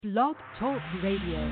Blog Talk Radio.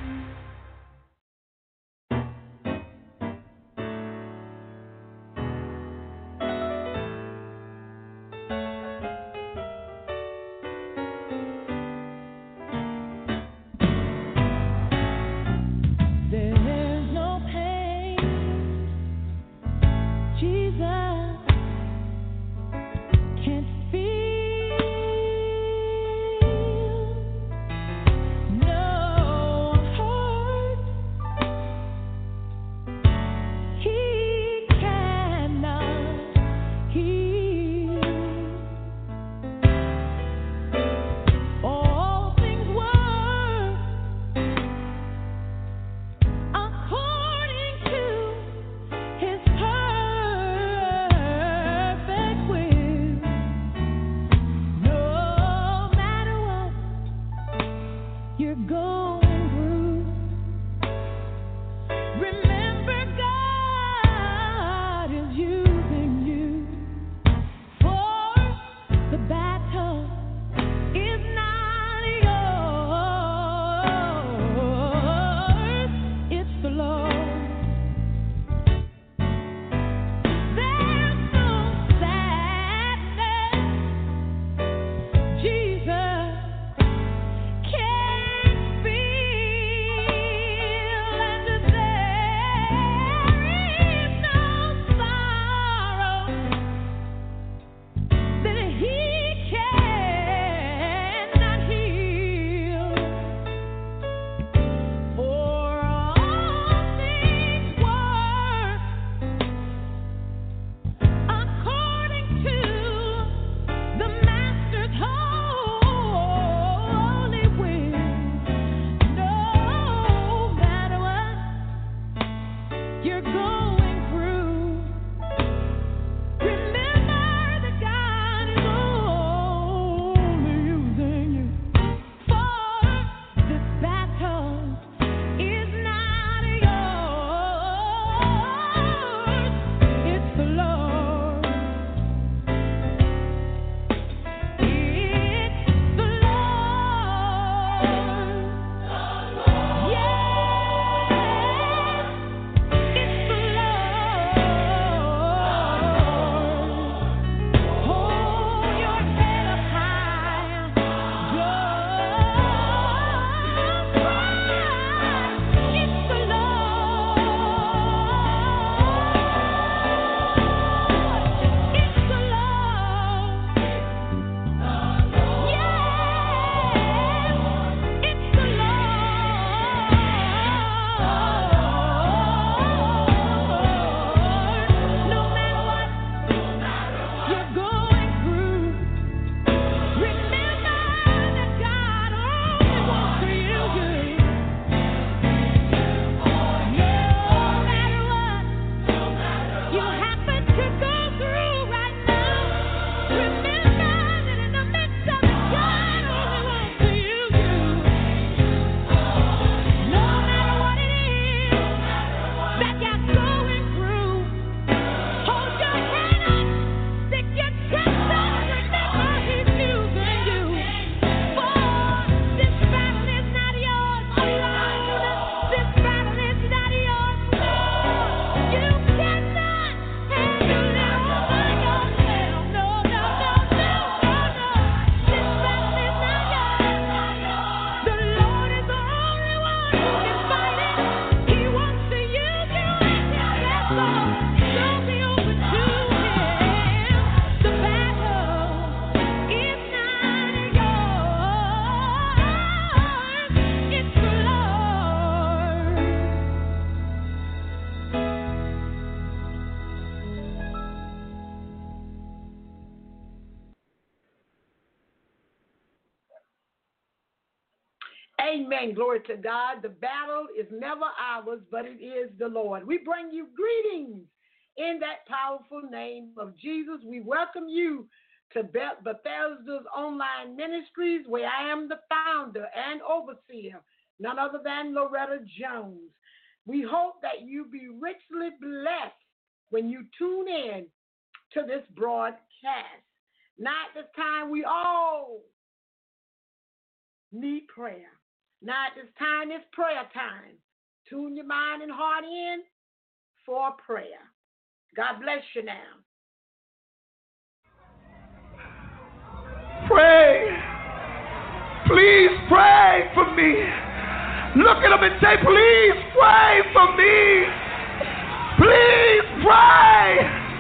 Amen. Glory to God. The battle is never ours, but it is the Lord. We bring you greetings in that powerful name of Jesus. We welcome you to Bethesda's online ministries, where I am the founder and overseer, none other than Loretta Jones. We hope that you be richly blessed when you tune in to this broadcast. Now at this time, we all need prayer. Now at this time, it's prayer time. Tune your mind and heart in for prayer. God bless you now. Pray. Please pray for me. Look at them and say, please pray for me. Please pray.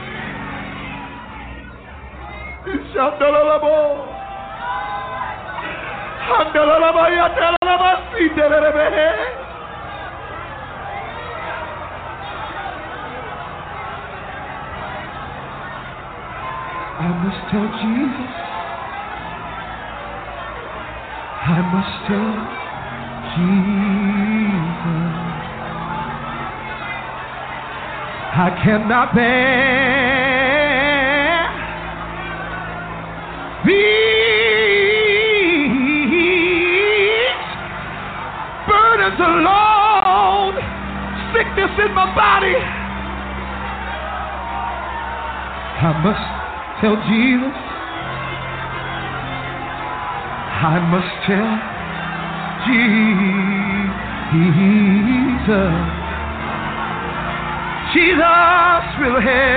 I must tell Jesus. I must tell Jesus. I cannot bear these burdens alone. Sickness in my body. I must tell Jesus. I must tell Jesus. Jesus will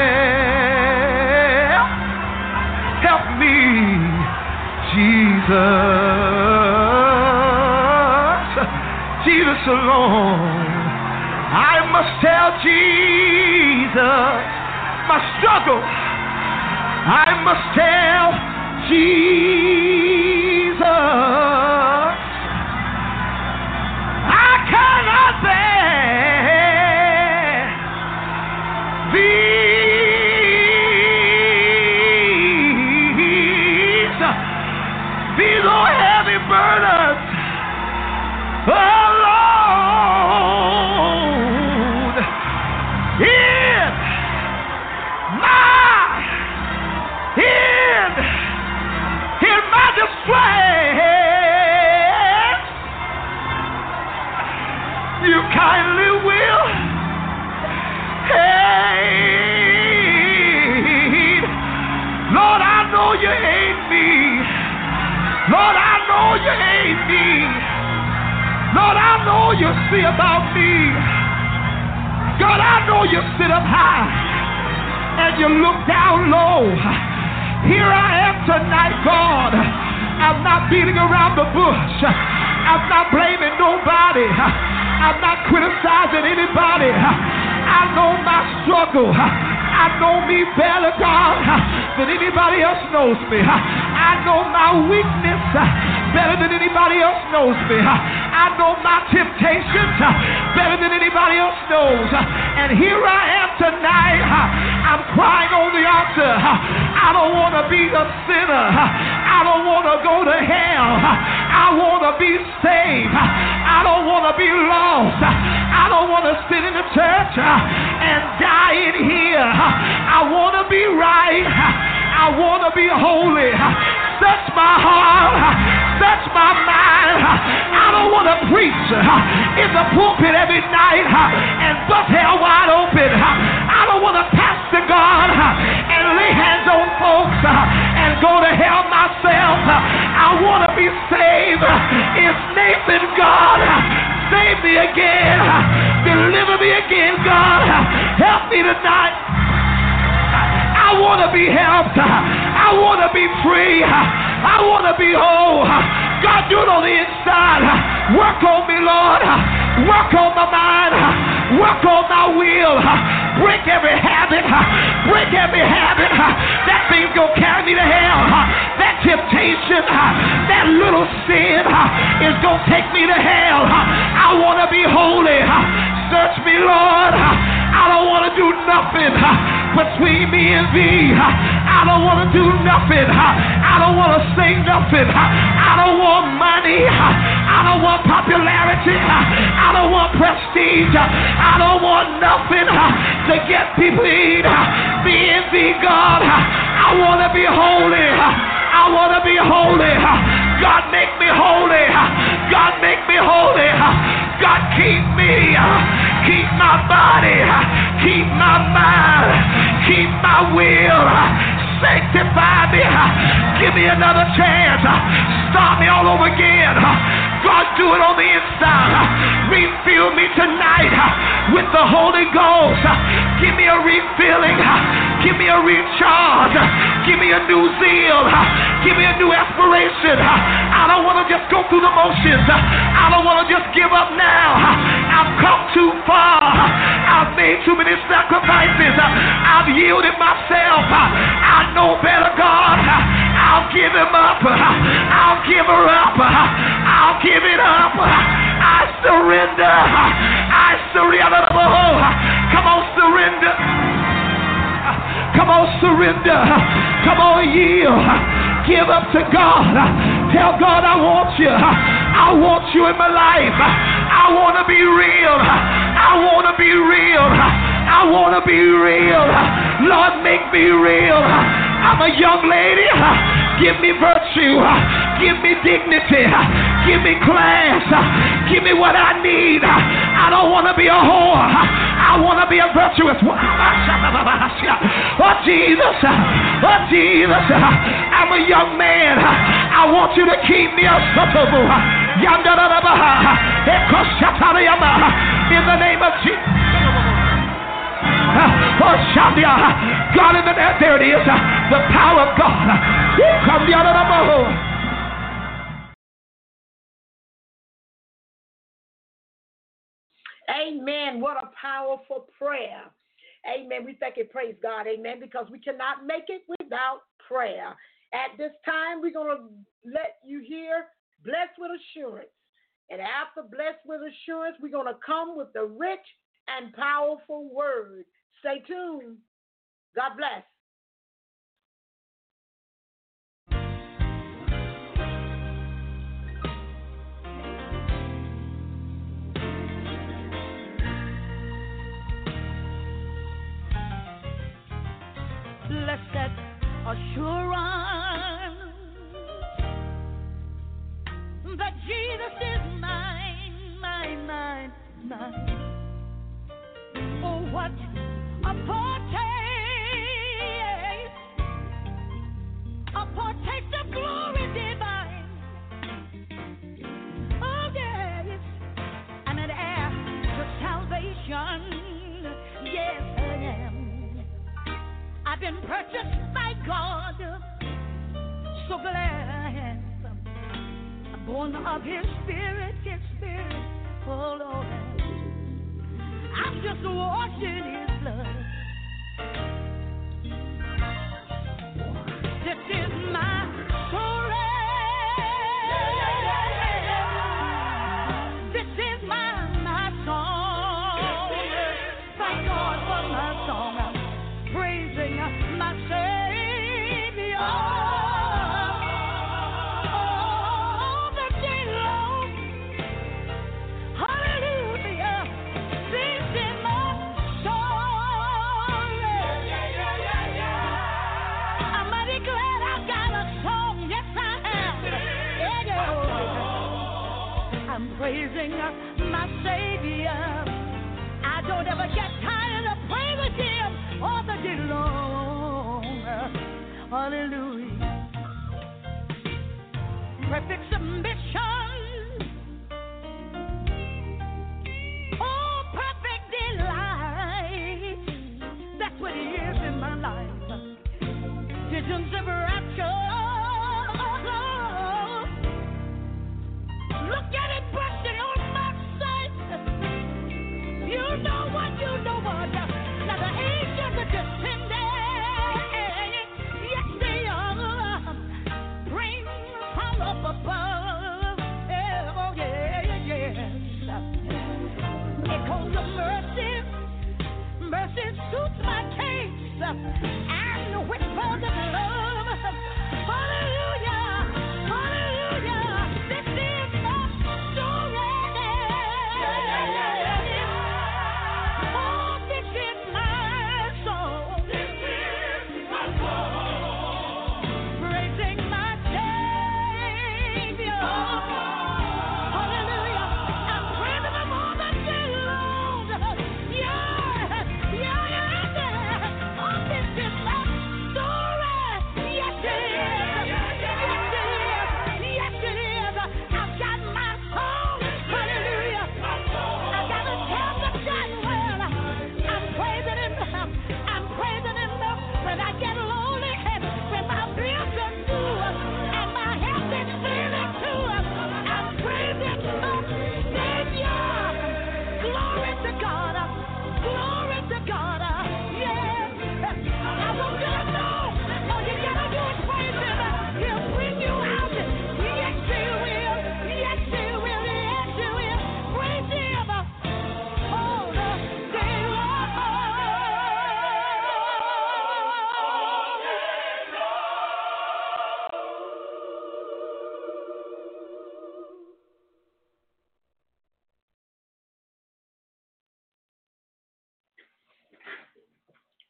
help me. Jesus alone. I must tell Jesus my struggle. I must tell Jesus. I cannot bear these old heavy burdens alone. In my distress, you kindly will aid. Lord, I know you hate me. Lord, I know you hate me. Lord, I know you see about me. God, I know you sit up high and you look down low. Here I am tonight, God. I'm not beating around the bush. I'm not blaming nobody. I'm not criticizing anybody. I know my struggle. I know me better, God, than anybody else knows me. I know my weakness better than anybody else knows me. I know my temptations better than anybody else knows. And here I am tonight. I'm crying on the altar. I don't want to be a sinner. I don't want to go to hell. I want to be saved. I don't want to be lost. I don't want to sit in the church and die in here. I want to be right. I want to be holy. Search my heart. Search my mind. I don't want to preach in the pulpit every night and bust hell wide open. I don't want to pastor God and lay hands on folks and go to hell myself. I want to be saved. It's Nathan, God. Save me again. Deliver me again, God. Help me tonight. I want to be helped. I want to be free. I want to be whole. God, do it on the inside. Work on me, Lord. Work on my mind. Work on my will. Break every habit. Break every habit. That thing's going to carry me to hell. That temptation, that little sin is going to take me to hell. I want to be holy. Search me, Lord. I don't want to do nothing between me and thee. I don't want to do nothing. I don't want to say nothing. I don't want money. I don't want popularity. I don't want prestige. I don't want nothing to get people in. Me and thee, God. I want to be holy. I want to be holy. God, make me holy. God, make me holy. God, keep me. Keep my body. Keep my mind. Keep my will. Sanctify me. Give me another chance. Start me all over again. God, do it on the inside. Refill me tonight with the Holy Ghost. Give me a refilling. Give me a recharge. Give me a new zeal. Give me a new aspiration. I don't want to just go through the motions. I don't want to just give up now. I've come too far. I've made too many sacrifices. I've yielded myself. I know better, God. I'll give him up. I'll give her up. I'll give it up. I surrender. I surrender. Come on, surrender. Come on, surrender. Come on, yield. Give up to God. Tell God, I want you. I want you in my life. I want to be real. I want to be real. I want to be real. Lord, make me real. I'm a young lady. Give me virtue. Give me dignity. Give me class. Give me what I need. I don't want to be a whore. I want to be a virtuous one. Oh, Jesus. Oh, Jesus. I'm a young man. I want you to keep me a suitable. In the name of Jesus. Oh, God, in the name, there it is. The power of God. Come down on the Amen. What a powerful prayer. Amen. We thank and praise God. Amen. Because we cannot make it without prayer. At this time, we're going to let you hear Blessed with Assurance. And after Blessed with Assurance, we're going to come with the rich and powerful word. Stay tuned. God bless. Blessed assurance that Jesus is mine, mine. Oh, what a foretaste of glory divine. Oh, yes, I'm an heir to salvation. Yes, I am. I've been purchased by God. So glad I am. I'm born of His Spirit, oh Lord. I'm just washed in His blood. This is my story. This is my song. Thank God for my song. I'm praising my Savior. All the day long. Hallelujah. This is my story. I'm mighty glad I got a song. Yes, I have. I'm praising my Savior. I don't ever get tired of praising Him all the day long. Hallelujah. Perfect submission. Oh, perfect delight. That's what He is in my life. Visions of rapture. Look at it bursting on my sight. You know what. Now the angels are descending. Yes, they are. Bring from up above.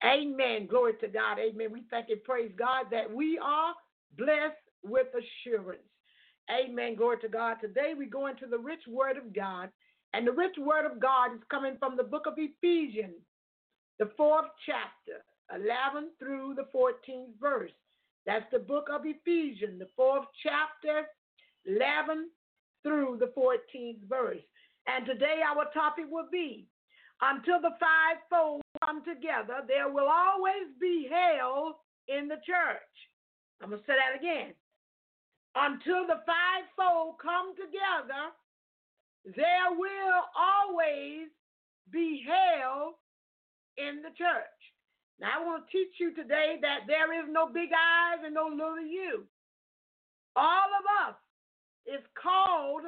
Amen. Glory to God. Amen. We thank and praise God that we are blessed with assurance. Amen. Glory to God. Today we go into the rich word of God. And the rich word of God is coming from the book of Ephesians, the 4th chapter, 11 through the 14th verse. That's the book of Ephesians, the 4th chapter, 11 through the 14th verse. And today our topic will be, until the fivefold come together, there will always be hell in the church. I'm going to say that again. Until the fivefold come together, there will always be hell in the church. Now, I want to teach you today that there is no big eyes and no little you. All of us is called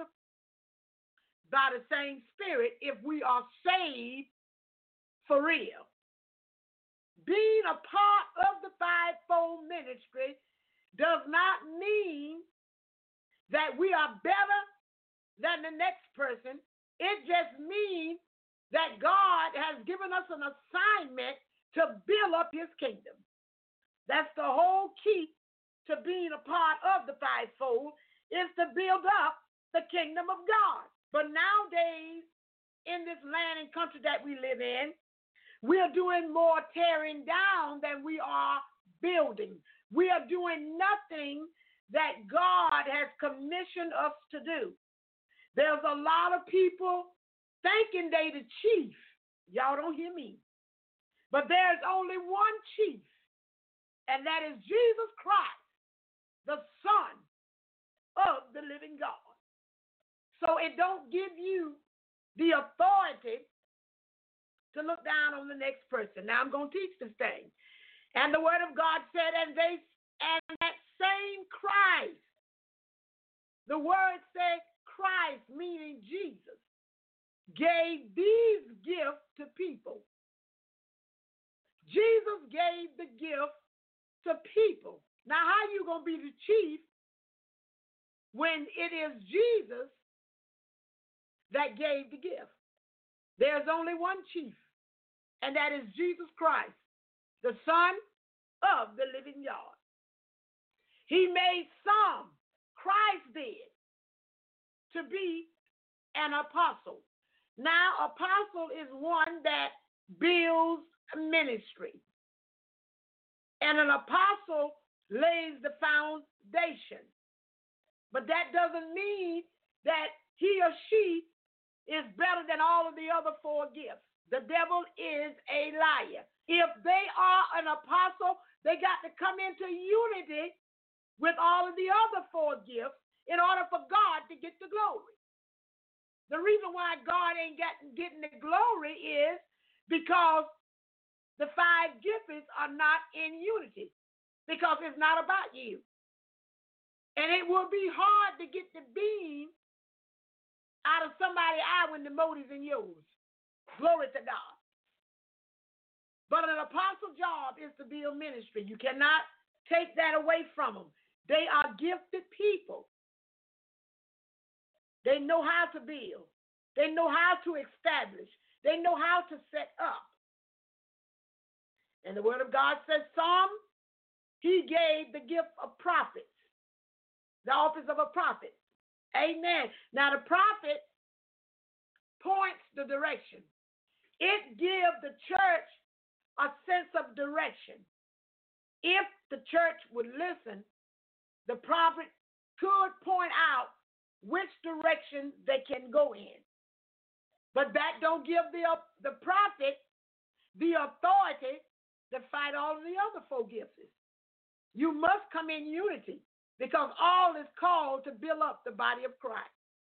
by the same Spirit if we are saved for real. Being a part of the fivefold ministry does not mean that we are better than the next person. It just means that God has given us an assignment to build up his kingdom. That's the whole key to being a part of the fivefold, is to build up the kingdom of God. But nowadays, in this land and country that we live in, we are doing more tearing down than we are building. We are doing nothing that God has commissioned us to do. There's a lot of people thinking they the chief. Y'all don't hear me. But there's only one chief, and that is Jesus Christ, the Son of the living God. So it don't give you the authority to look down on the next person. Now I'm going to teach this thing. And the word of God said, and that same Christ, the word said Christ, meaning Jesus, gave these gifts to people. Jesus gave the gift to people. Now, how are you going to be the chief when it is Jesus that gave the gift? There's only one chief, and that is Jesus Christ, the Son of the living God. He made some, Christ did, to be an apostle. Now, apostle is one that builds a ministry. And an apostle lays the foundation. But that doesn't mean that he or she is better than all of the other four gifts. The devil is a liar. If they are an apostle, they got to come into unity with all of the other four gifts in order for God to get the glory. The reason why God ain't getting the glory is because the five gifts are not in unity, because it's not about you. And it will be hard to get the beam out of somebody's eye when the motive's in yours. Glory to God. But an apostle's job is to build ministry. You cannot take that away from them. They are gifted people. They know how to build. They know how to establish. They know how to set up. And the word of God says, some, he gave the gift of prophets, the office of a prophet. Amen. Now, the prophet points the direction. It gives the church a sense of direction. If the church would listen, the prophet could point out which direction they can go in. But that don't give the prophet the authority to fight all of the other four gifts. You must come in unity, because all is called to build up the body of Christ.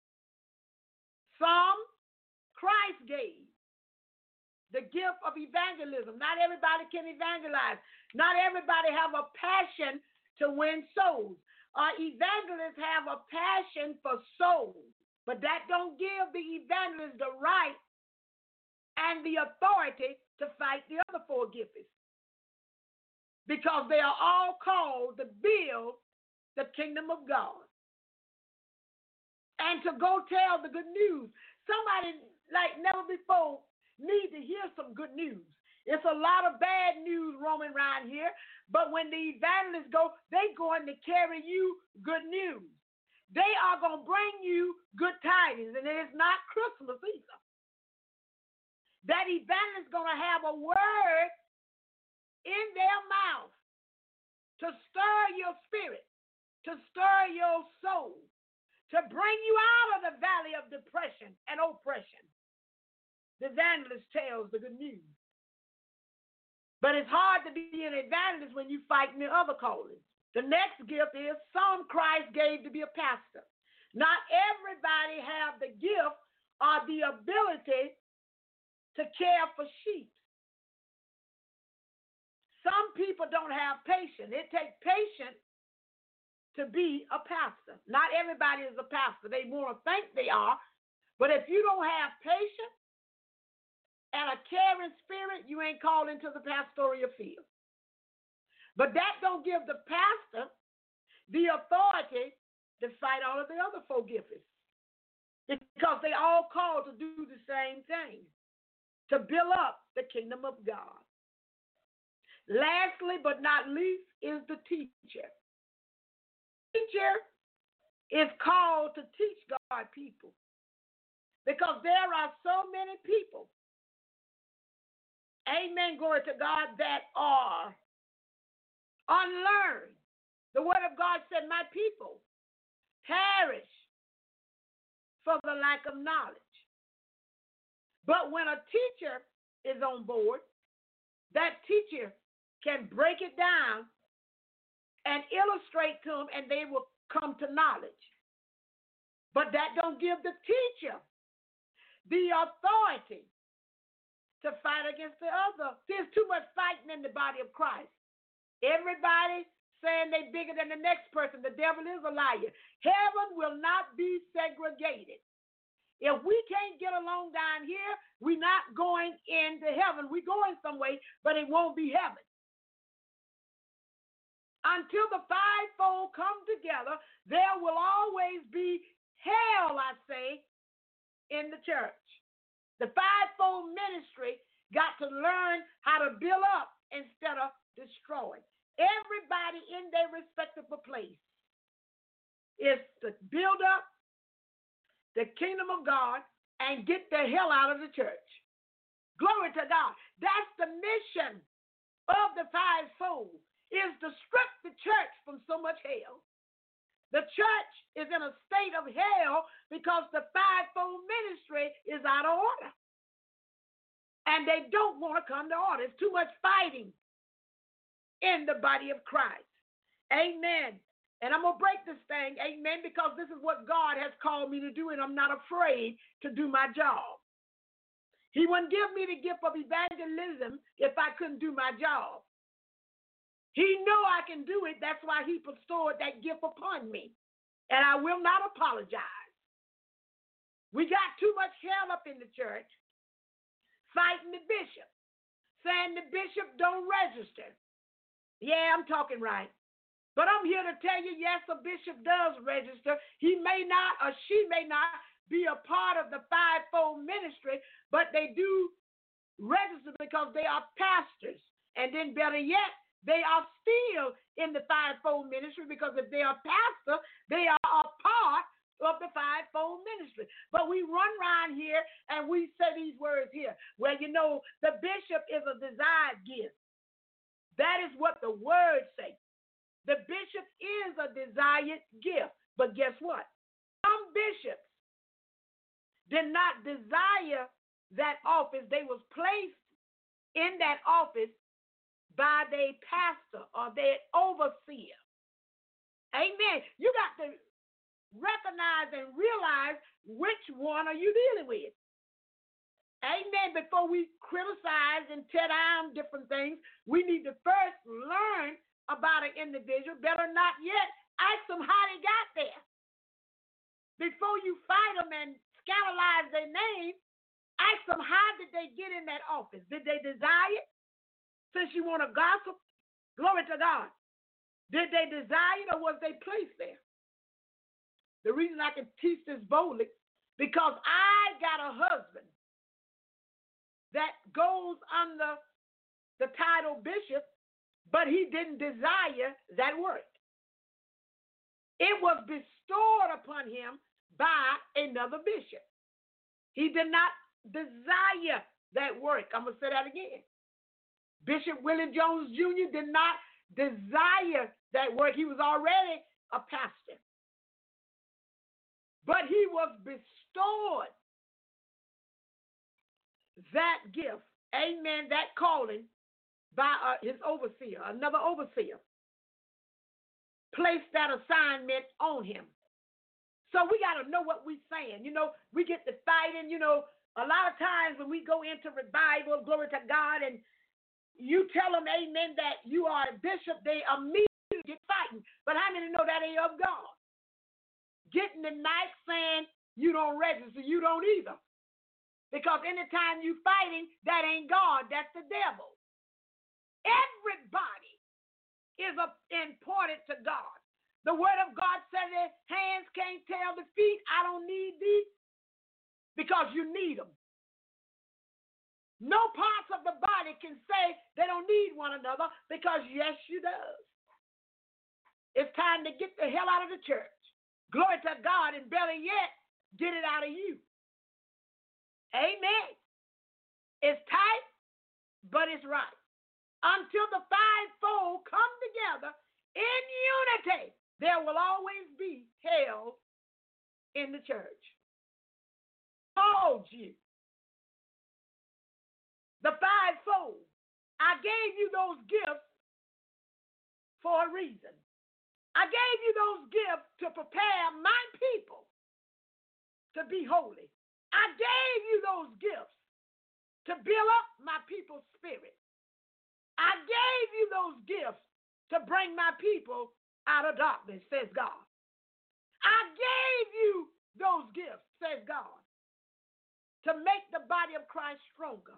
Some Christ gave the gift of evangelism. Not everybody can evangelize. Not everybody have a passion to win souls. Evangelists have a passion for souls, but that don't give the evangelist the right and the authority to fight the other four gifts, because they are all called to build the kingdom of God and to go tell the good news. Somebody like never before need to hear some good news. It's a lot of bad news roaming around here, but when the evangelists go, they're going to carry you good news. They are going to bring you good tidings, and it is not Christmas either. That evangelist is going to have a word in their mouth to stir your spirit, to stir your soul, to bring you out of the valley of depression and oppression. The evangelist tells the good news. But it's hard to be an evangelist when you're fighting the other callings. The next gift is some Christ gave to be a pastor. Not everybody have the gift or the ability to care for sheep. Some people don't have patience. It takes patience to be a pastor. Not everybody is a pastor. They want to think they are. But if you don't have patience and a caring spirit, you ain't called into the pastoral field. But that don't give the pastor the authority to fight all of the other four gifts. Because they all called to do the same thing, to build up the kingdom of God. Lastly, but not least, is the teacher. Teacher is called to teach God's people. Because there are so many people, amen, glory to God, that are unlearned. The word of God said, my people perish for the lack of knowledge. But when a teacher is on board, that teacher can break it down and illustrate to them, and they will come to knowledge. But that don't give the teacher the authority to fight against the other. There's too much fighting in the body of Christ. Everybody saying they're bigger than the next person. The devil is a liar. Heaven will not be segregated. If we can't get along down here, we're not going into heaven. We're going some way, but it won't be heaven. Until the fivefold come together, there will always be hell, I say, in the church. The fivefold ministry got to learn how to build up instead of destroy. Everybody in their respective place is to build up the kingdom of God and get the hell out of the church. Glory to God. That's the mission of the fivefold, is to strip the church from so much hell. The church is in a state of hell because the fivefold ministry is out of order. And they don't want to come to order. There's too much fighting in the body of Christ. Amen. And I'm going to break this thing, amen, because this is what God has called me to do, and I'm not afraid to do my job. He wouldn't give me the gift of evangelism if I couldn't do my job. He knew I can do it. That's why he bestowed that gift upon me. And I will not apologize. We got too much hell up in the church fighting the bishop, saying the bishop don't register. Yeah, I'm talking right. But I'm here to tell you, yes, a bishop does register. He may not or she may not be a part of the fivefold ministry, but they do register because they are pastors. And then better yet, they are still in the fivefold ministry because if they are pastor, they are a part of the fivefold ministry. But we run around here and we say these words here. Well, you know, the bishop is a desired gift. That is what the word says. The bishop is a desired gift. But guess what? Some bishops did not desire that office. They was placed in that office by their pastor or their overseer. Amen. You got to recognize and realize which one are you dealing with. Amen. Before we criticize and tear down different things, we need to first learn about an individual. Better not yet, ask them how they got there. Before you fight them and scandalize their name, ask them how did they get in that office? Did they desire it? Since you want to gossip, glory to God. Did they desire it or was they placed there? The reason I can teach this boldly, because I got a husband that goes under the title bishop, but he didn't desire that work. It was bestowed upon him by another bishop. He did not desire that work. I'm going to say that again. Bishop Willie Jones Jr. did not desire that work. He was already a pastor. But he was bestowed that gift, amen, that calling by his overseer, another overseer. Placed that assignment on him. So we got to know what we're saying. You know, we get to fighting, you know, a lot of times when we go into revival, glory to God, and you tell them, amen, that you are a bishop, they immediately get fighting. But how many know that ain't of God? Getting the knife saying you don't register, you don't either. Because anytime you fighting, that ain't God, that's the devil. Everybody is important to God. The word of God said that hands can't tell the feet, I don't need thee, because you need them. No parts of the body can say they don't need one another, because yes, you does. It's time to get the hell out of the church. Glory to God, and better yet, get it out of you. Amen. It's tight, but it's right. Until the fivefold come together in unity, there will always be hell in the church. Told you. The fivefold. I gave you those gifts for a reason. I gave you those gifts to prepare my people to be holy. I gave you those gifts to build up my people's spirit. I gave you those gifts to bring my people out of darkness, says God. I gave you those gifts, says God, to make the body of Christ stronger.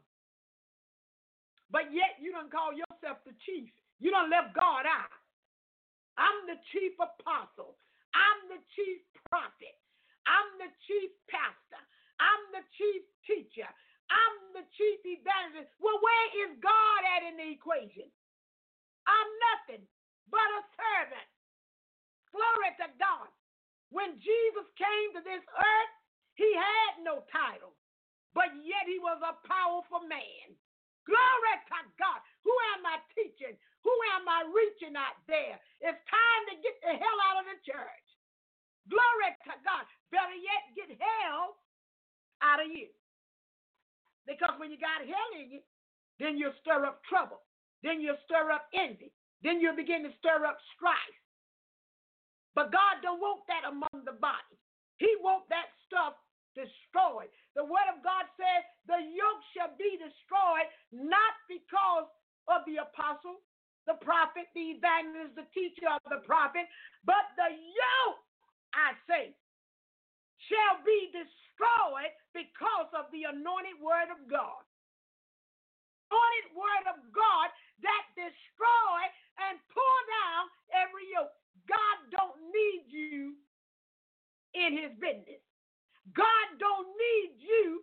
But yet you don't call yourself the chief. You don't left God out. I'm the chief apostle. I'm the chief prophet. I'm the chief pastor. I'm the chief teacher. I'm the chief evangelist. Well, where is God at in the equation? I'm nothing but a servant. Glory to God. When Jesus came to this earth, he had no title, but yet he was a powerful man. Glory to God. Who am I teaching? Who am I reaching out there? It's time to get the hell out of the church. Glory to God. Better yet, get hell out of you. Because when you got hell in you, then you'll stir up trouble. Then you'll stir up envy. Then you'll begin to stir up strife. But God don't want that among the body. He wants that stuff destroyed. The word of God says the yoke shall be destroyed, not because of the apostle, the prophet, the evangelist, the teacher of the prophet, but the yoke, I say, shall be destroyed because of the anointed word of God. Anointed word of God that destroy and pull down every yoke. God don't need you in his business. God don't need you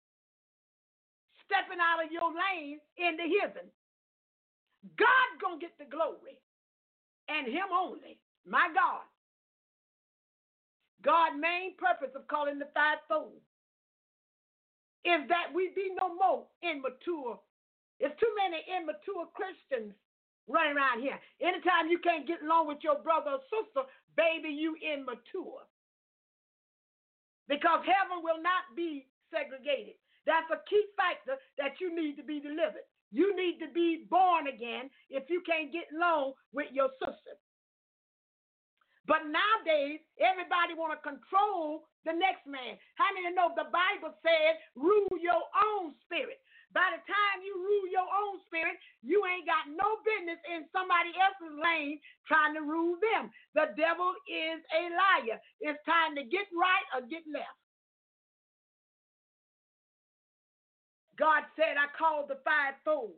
stepping out of your lane into his'n. God gonna get the glory, and him only. My God. God's main purpose of calling the fivefold is that we be no more immature. There's too many immature Christians running around here. Anytime you can't get along with your brother or sister, baby, you immature. Because heaven will not be segregated. That's a key factor that you need to be delivered. You need to be born again if you can't get along with your sister. But nowadays, everybody want to control the next man. How many know the Bible says rule your own spirit? By the time you rule your own spirit, you ain't got no business in somebody else's lane trying to rule them. The devil is a liar. It's time to get right or get left. God said, I called the fivefold,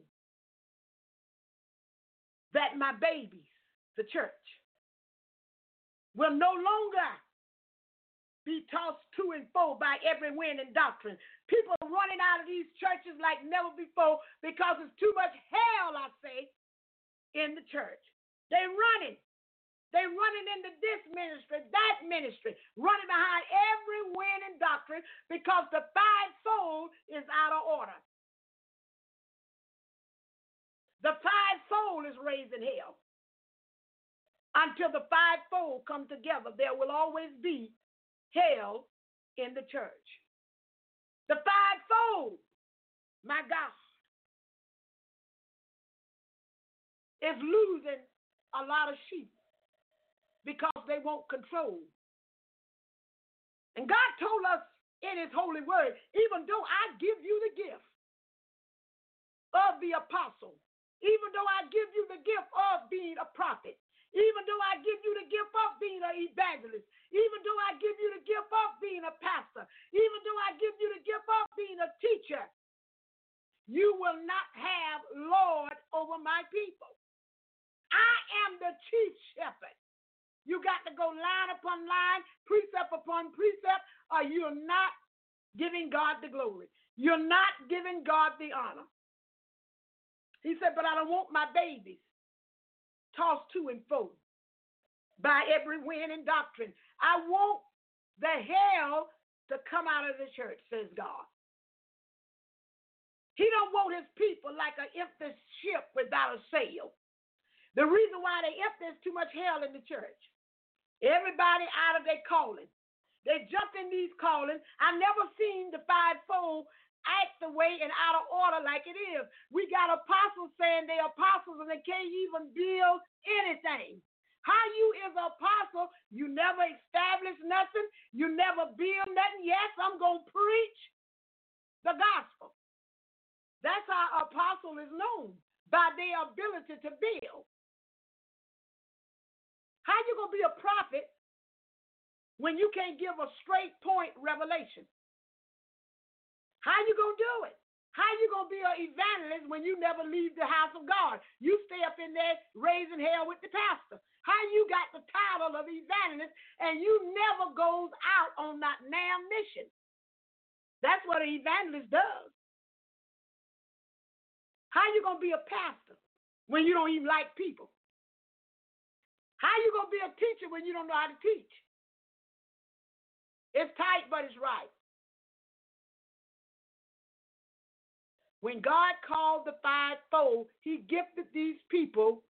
that my babies, the church, will no longer be tossed to and fro by every wind and doctrine. People are running out of these churches like never before because there's too much hell, I say, in the church. They're running. They're running into this ministry, that ministry, running behind every wind and doctrine because the fivefold is out of order. The fivefold is raising hell. Until the fivefold come together, there will always be hell in the church. The fivefold, my God, is losing a lot of sheep because they won't control. And God told us in his holy word, even though I give you the gift of the apostle, even though I give you the gift of being a prophet, even though I give you the gift of being an evangelist, even though I give you the gift of being a pastor, even though I give you the gift of being a teacher, you will not have Lord over my people. I am the chief shepherd. You got to go line upon line, precept upon precept, or you're not giving God the glory. You're not giving God the honor. He said, but I don't want my babies tossed to and fro by every wind and doctrine. I want the hell to come out of the church, says God. He don't want his people like an empty ship without a sail. The reason why there's too much hell in the church. Everybody out of their calling. They jump in these callings. I never seen the fivefold act the way and out of order like it is. We got apostles saying they're apostles and they can't even build anything. How you is an apostle, you never establish nothing, you never build nothing. Yes, I'm going to preach the gospel. That's how an apostle is known, by their ability to build. How you going to be a prophet when you can't give a straight point revelation? How you going to do it? How you going to be an evangelist when you never leave the house of God? You stay up in there raising hell with the pastor. How you got the title of evangelist and you never goes out on that damn mission? That's what an evangelist does. How you going to be a pastor when you don't even like people? How you going to be a teacher when you don't know how to teach? It's tight, but it's right. When God called the fivefold, he gifted these people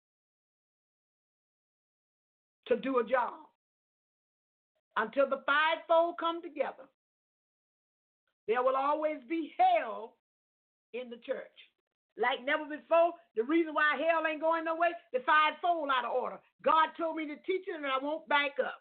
to do a job. Until the fivefold come together, there will always be hell in the church. Like never before, the reason why hell ain't going no way, the fivefold out of order. God told me to teach it and I won't back up.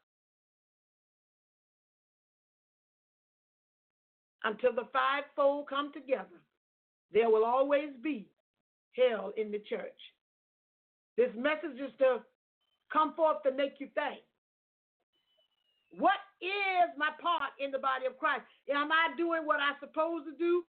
Until the fivefold come together, there will always be hell in the church. This message is to come forth to make you think. What is my part in the body of Christ? Am I doing what I'm supposed to do?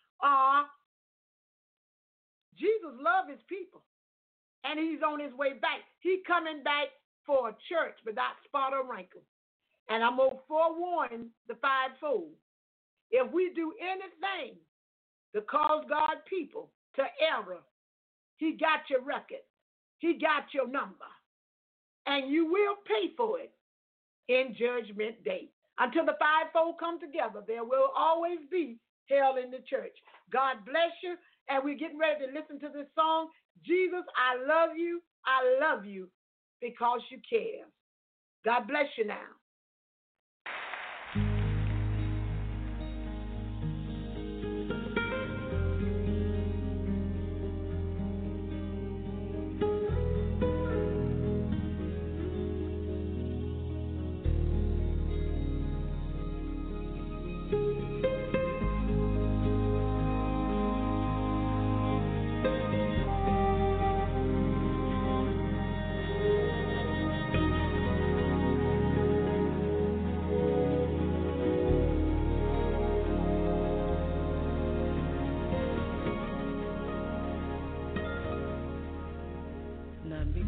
Jesus loved his people, and he's on his way back. He's coming back for a church without spot or wrinkle. And I'm going to forewarn the fivefold. If we do anything to cause God's people to error, he got your record. He got your number. And you will pay for it in judgment day. Until the fivefold come together, there will always be hell in the church. God bless you. And we're getting ready to listen to this song, Jesus, I love you because you care. God bless you now.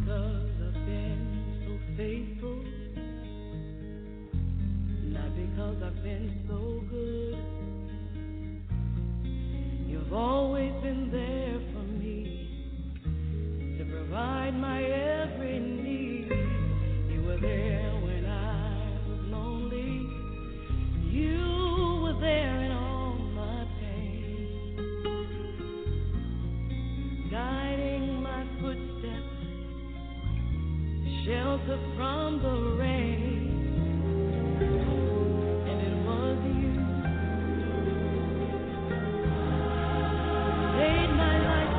Because have been so good. You've always been there for me to provide my every need. You were there when I was lonely. You were there in all my pain, guiding my footsteps, shelter from the rain. And it was you made my life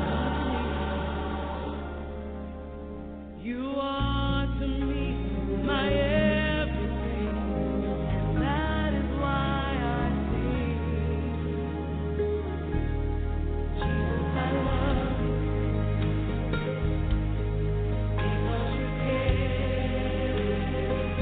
complete. You are to me my everything. That is why I sing. Jesus, I love you because you care.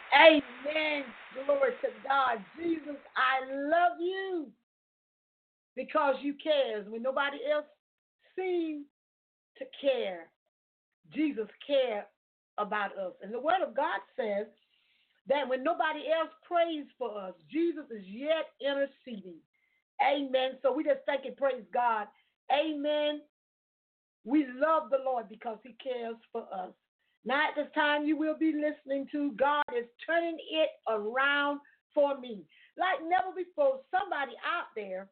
Amen. Glory to God. Jesus, I love you because you cares when nobody else seems to care. Jesus cares about us. And the word of God says that when nobody else prays for us, Jesus is yet interceding. Amen. So we just thank and praise God. Amen. We love the Lord because he cares for us. Now at this time you will be listening to God is turning it around for me. Like never before, somebody out there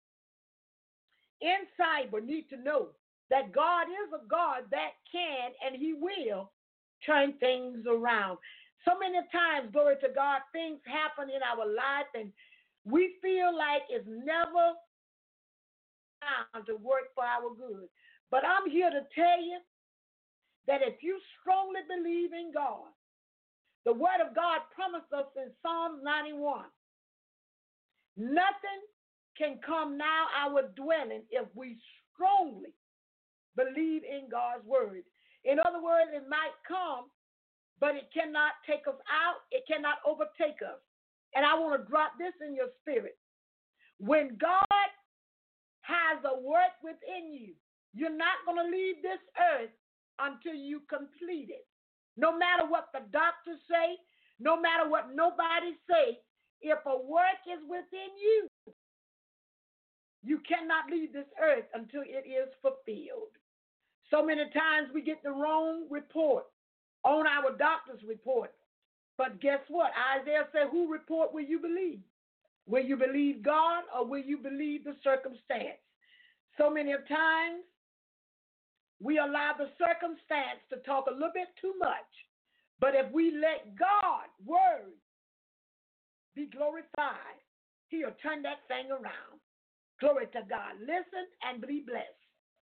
in cyber need to know that God is a God that can and he will turn things around. So many times, glory to God, things happen in our life and we feel like it's never time to work for our good. But I'm here to tell you that if you strongly believe in God, the word of God promised us in Psalms 91, nothing can come now our dwelling if we strongly believe in God's word. In other words, it might come, but it cannot take us out. It cannot overtake us. And I want to drop this in your spirit. When God has a work within you, you're not going to leave this earth until you complete it. No matter what the doctors say, no matter what nobody say, if a work is within you, you cannot leave this earth until it is fulfilled. So many times we get the wrong report on our doctor's report. But guess what? Isaiah said, who report will you believe? Will you believe God or will you believe the circumstance? So many times we allow the circumstance to talk a little bit too much. But if we let God's word be glorified, he'll turn that thing around. Glory to God. Listen and be blessed.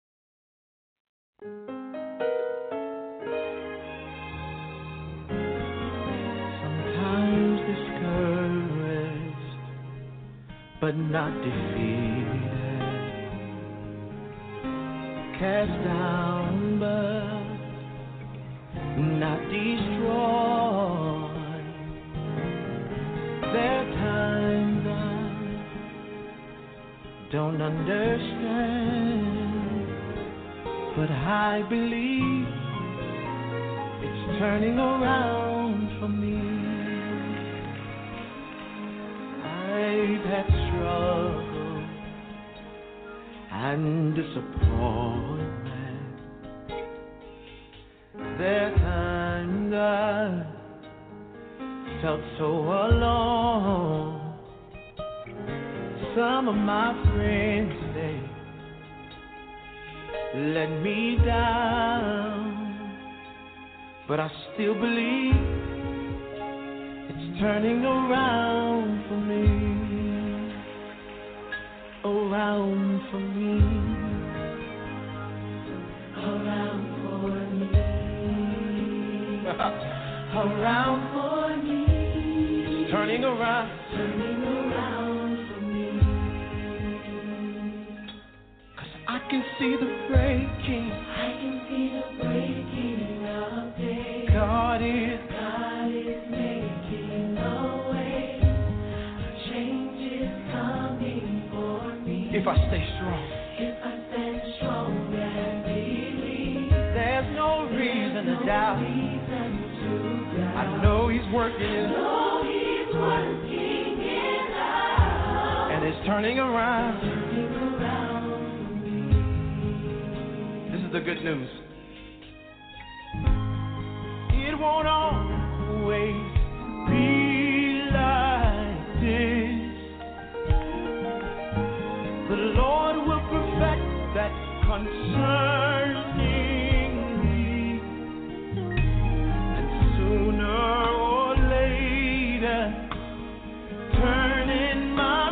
Sometimes discouraged, but not defeated. Cast down, but not destroyed. There are times I don't understand, but I believe it's turning around for me. I've had struggle and disappointment. There are times I felt so alone. Some of my friends, they let me down, but I still believe it's turning around for me. Around for me. Around for me. Around for me. It's turning around. Turning around for me. 'Cause I can see the breaking. I can see the breaking of day. God is making a way. A change is coming for me. If I stay strong. If I stand strong and believe. There's no reason to doubt. I know he's working it out. And it's turning around. This is the good news. It won't always be like this. The Lord will perfect that concerning me. And sooner or later, turn in my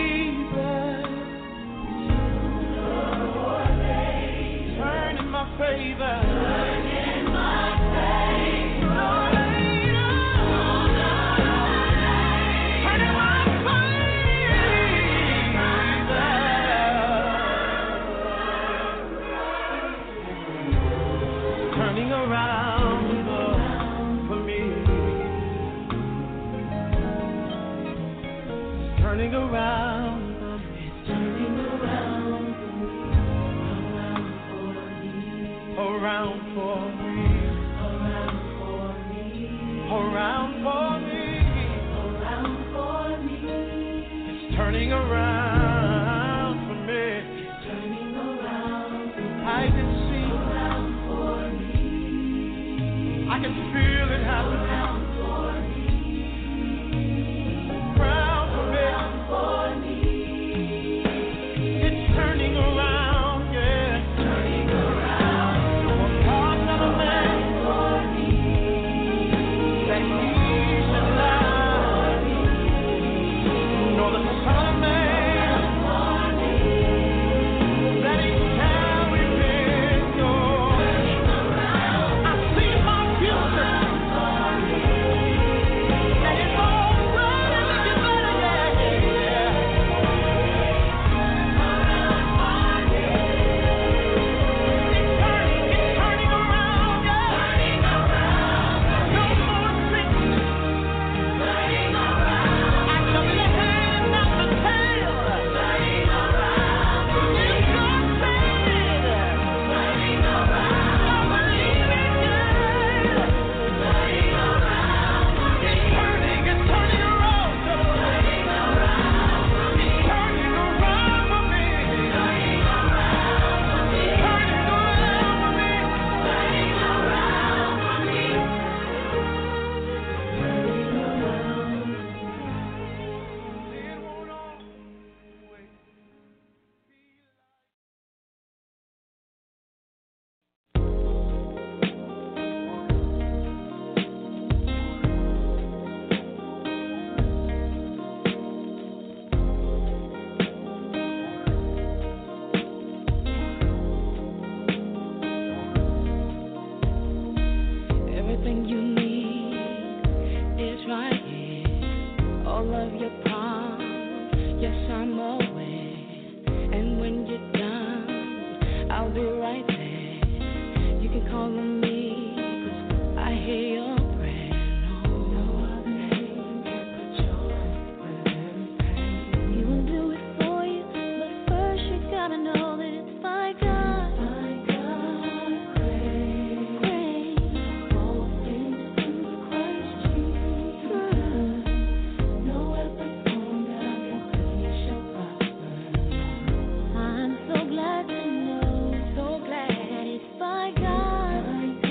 favor. Sooner or later, turn in my favor. turning around for me. It's turning around around for me. Around for me. Around for me. Around for me. It's turning around for me. It's turning around for me. I can see around for me. I can feel it happening. I'm so glad to know, so glad that it's by God.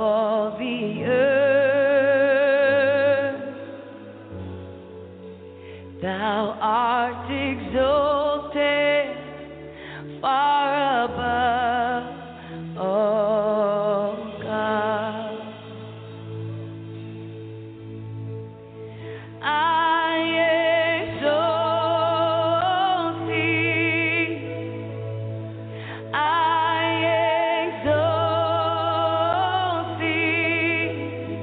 all the earth. Thou art exalted far above, oh God. I exalt thee. I exalt thee.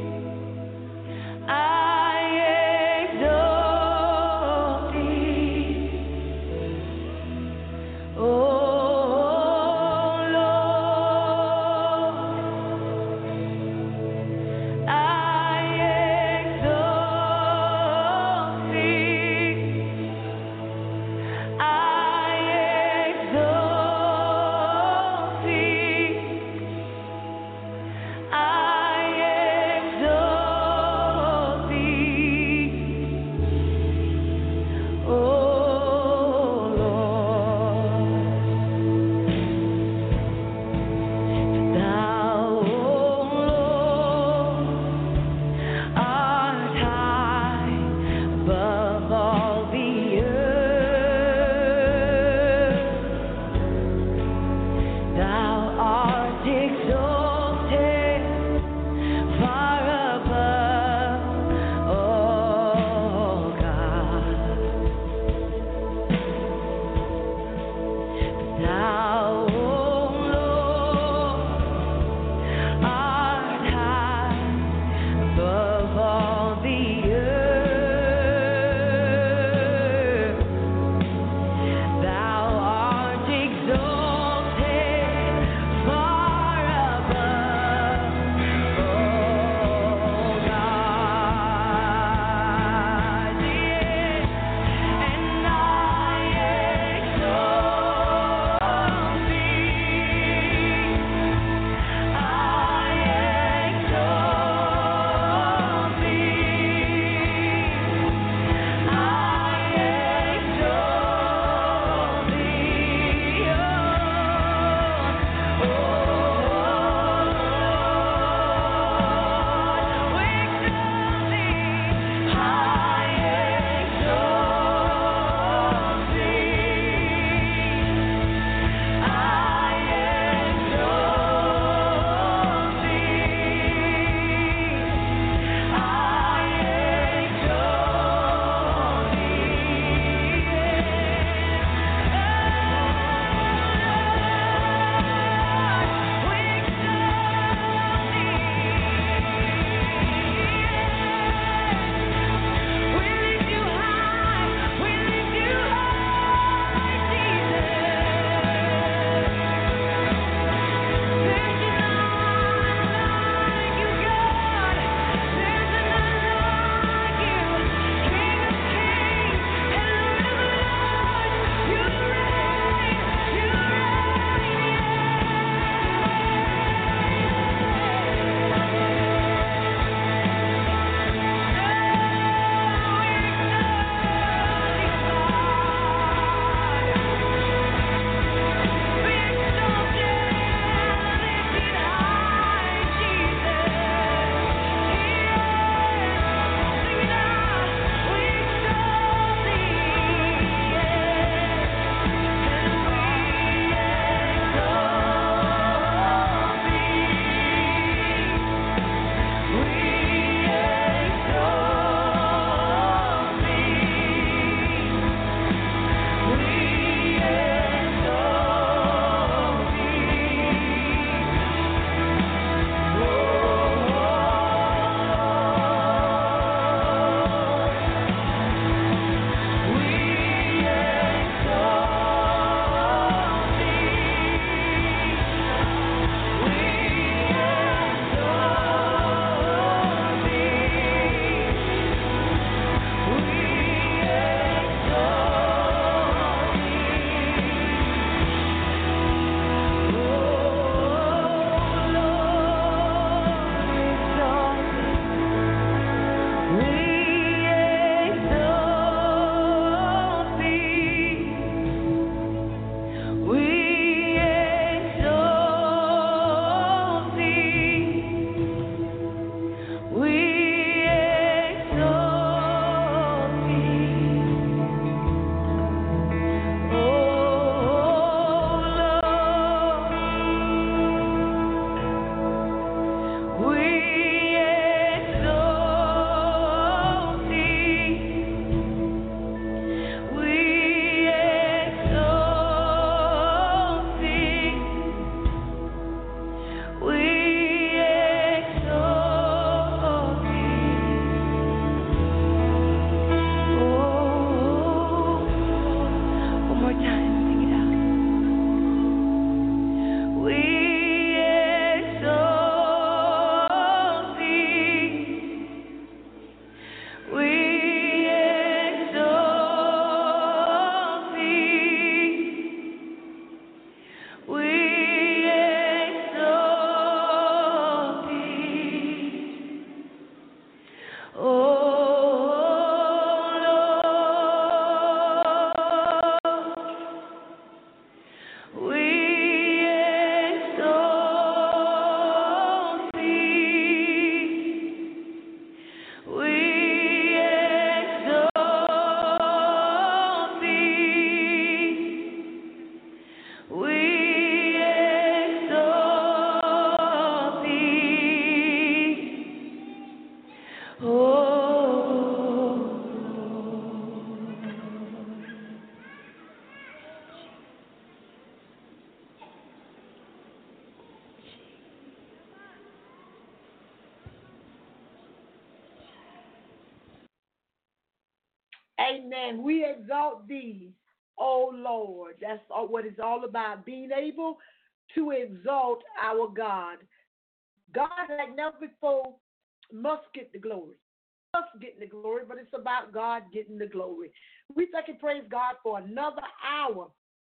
Amen. We exalt thee, O Lord. That's what it's all about, being able to exalt our God. God, like never before, must get the glory. Must get the glory, but it's about God getting the glory. We thank and praise God for another hour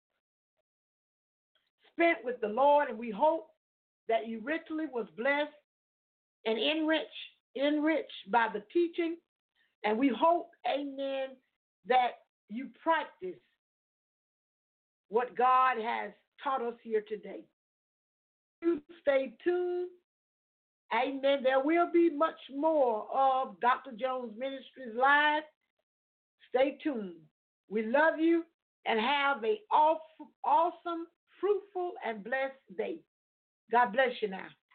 spent with the Lord, and we hope that you richly was blessed and enriched by the teaching. And we hope, amen, that you practice what God has taught us here today. You stay tuned. Amen. There will be much more of Dr. Jones Ministries Live. Stay tuned. We love you and have an awesome, fruitful, and blessed day. God bless you now.